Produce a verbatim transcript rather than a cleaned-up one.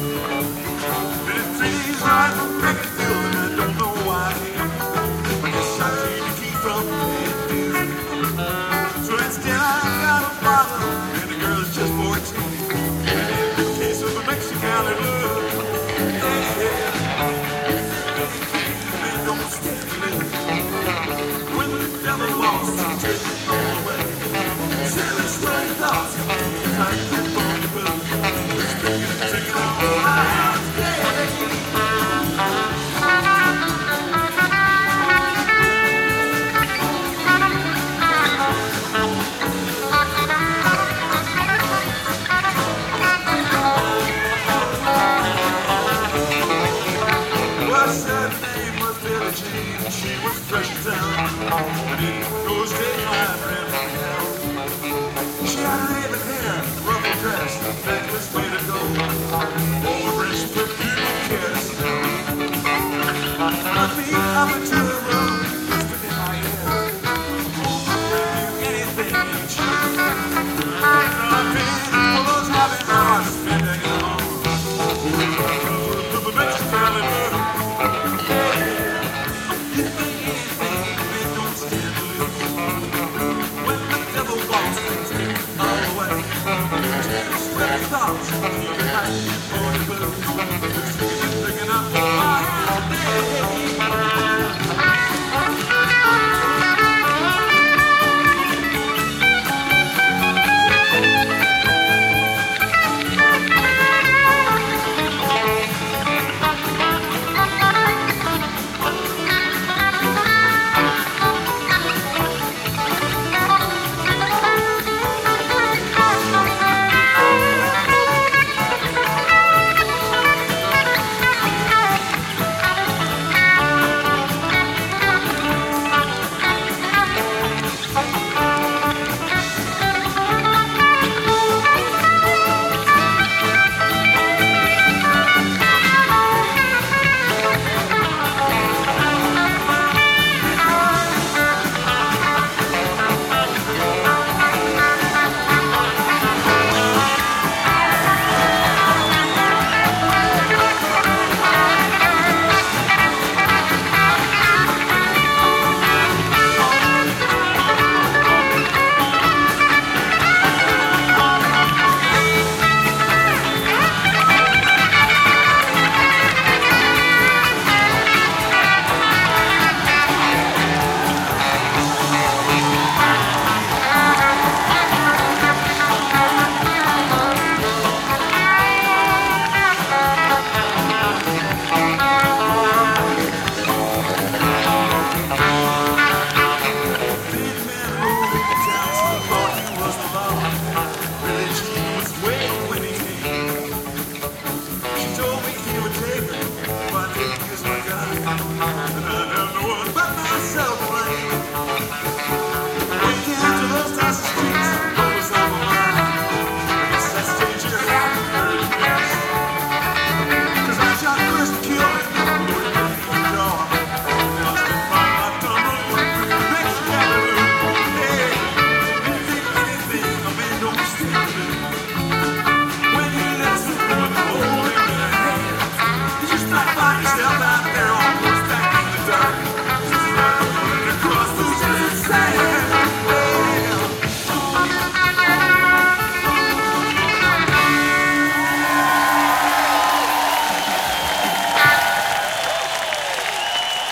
Been in trees right from Bakersfield, and I don't know why. I guess I need to keep from paying dues. So instead I got a bottle, and the girl is just fourteen. And in the case of a Mexican love, yeah, yeah. They don't stand to lose. When the devil walks, he takes it all away. Silly stray thoughts, like that bone blue. It's taking, taking all my house, she was fresh as town, and in those days my friend ran down. She had raven hair, ruffled dress, necklace way to go. Overbridge perfume kiss. My feet up into the room, whispered in my ear. Do anything you choose. I've been for those happy hours spending alone. The Mexican mood. Thoughts, picking up my Just like